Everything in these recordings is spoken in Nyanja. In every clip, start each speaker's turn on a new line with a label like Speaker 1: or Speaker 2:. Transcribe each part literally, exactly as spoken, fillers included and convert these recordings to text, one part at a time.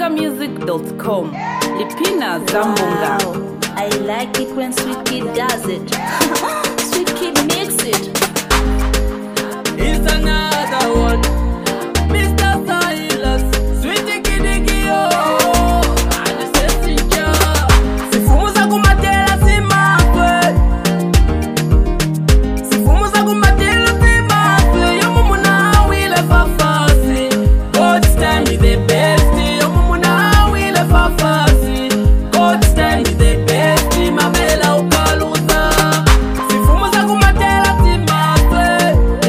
Speaker 1: malaika music dot com. Lipina Zambonga.
Speaker 2: Wow. I like it when Sweet Kid does it. Sweet Kid makes it.
Speaker 3: It's another one. Mister Silas, Sweet Kid Gio. And the Sessinja. Sifumuza kumatela simapwe. Sifumuza kumatela simapwe. Yomumuna wile fafasi. God's time is the best. Yomumuna wile fafasi. God's time is the best. Mamela ukaluza. Sifumuza kumatela simapwe.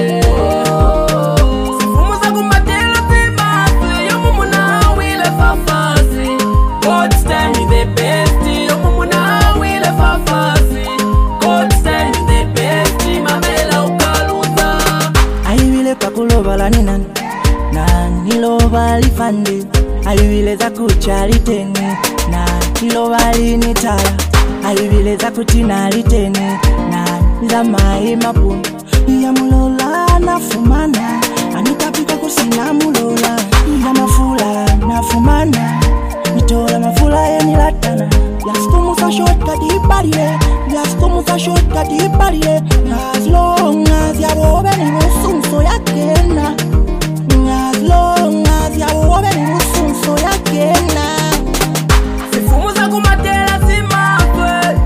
Speaker 3: Sifumuza kumatela simapwe. Yomumuna wile fafasi. God's time is the best. Yomumuna wile fafasi. God's time is the best. Mamela ukaluza.
Speaker 4: Ayiwile pakuloba nina na niloba lifande. Ayiwile za kuchaliteni na niloba linitala. Ayiwile za kutina liteni na nizamai mapunu. Iya mulola na fumana anitapika kusina mulola. Iya mafula na fumana nitola mafula ya nilatana. Yaskumusa shortka di barrier. Yaskumusa shortka di barrier. As long as ya wobe ni musunso ya kena. As long as ya wobe ni musunso ya kena.
Speaker 3: Sifumuza kumatela simapwe.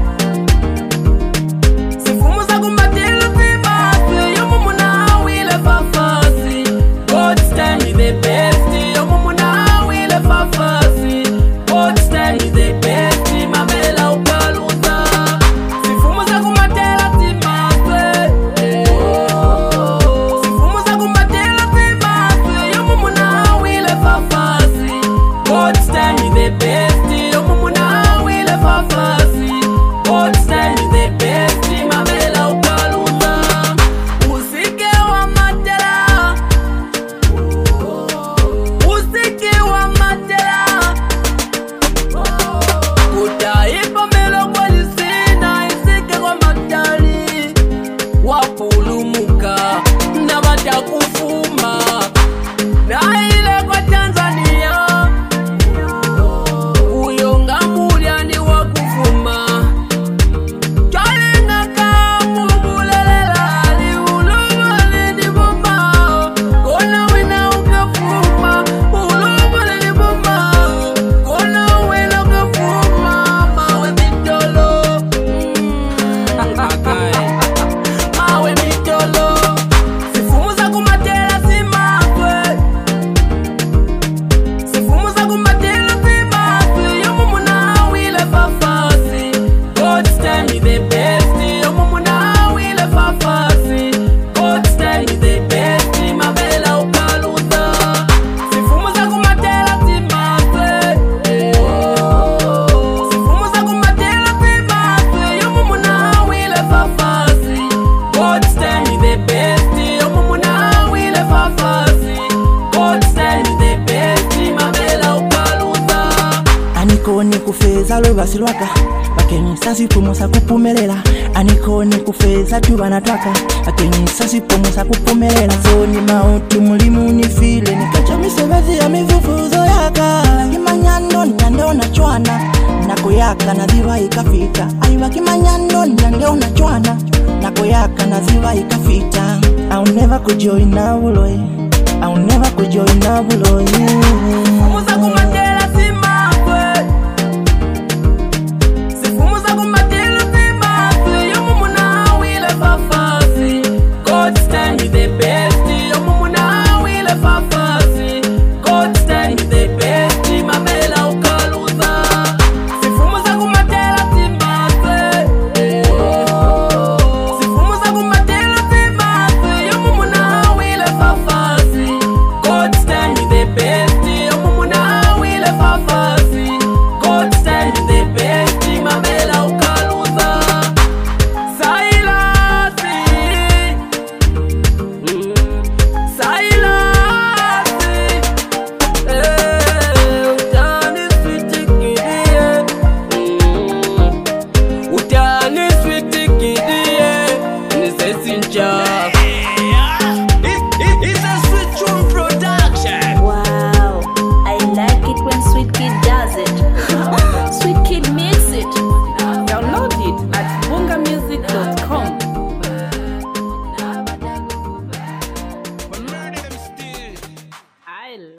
Speaker 3: Sifumuza kumatela simapwe. Yomumuna wile fafasi. God's time is the best. Yomumuna wile fafasi. God's time is the best. Mamela ukaluza. Sifumuza kumatela simapwe. Sifumuza kumatela simapwe. Yomumuna wile fafasi. God's time is the best. Yomumuna wile fafasi. God's time is the best. Mamela ukaluza. Usike wa matela. Usike wa matela. Kutaipa melo kwa lisina. Isike kwa matali. Wapulumuka na watakufuma. Na ile kwa Tanzania uyonga muliani wakufuma. Kalinga kamumulelela liulumale ni bomba. Kona wina ukafuma ulumale ni bomba. Kona wina ukafuma mawe mitolo. Mawe mitolo. Sifumuza kumatela simapwe. Sifumuza kumatela simapwe. Yomumuna wile fafasi. God's time is the best. Yomumuna wile fafasi. God's time is the best. Mamela ukaluza. Sifumuza kumatela simapwe. Sifumuza kumatela simapwe. Yomumuna wile fafasi. God's time is the best. Yomumuna wile fafasi. God's time is the best. Mamela ukaluza. Sifumuza kumatela simapwe. Sifumuza kumatela simapwe. Yomumuna wile fafasi. God's time is the best. Yomumuna wile fafasi. God's time is the best. Mamela ukaluza.
Speaker 4: Aniko ni kufeza lobasi lwaka bakeni sasi pumusa kupumelela. Aniko ni kufeza tubana twaka bakeni sasi pumusa kupumelela. Zoni mauti mulimu ni file nikacha misebezi ya mivufuzo yaka. Kimanyando nyande unachwana nako yaka na ziwa ikafita. Aiwa kimanyando nyande unachwana nako yaka na ziwa ikafita. I'll never kujoin na buloy. I'll never kujoin na buloy.
Speaker 3: Sifumuza kumatela simapwe. Sifumuza kumatela simapwe. Yomumuna wile fafasi. God's time is the best. Yomumuna wile fafasi. God's time is the best. Mamela ukaluza. Sifumuza kumatela simapwe. Sifumuza kumatela simapwe. Yomumuna wile fafasi. God's time is the best.
Speaker 2: it when sweet kid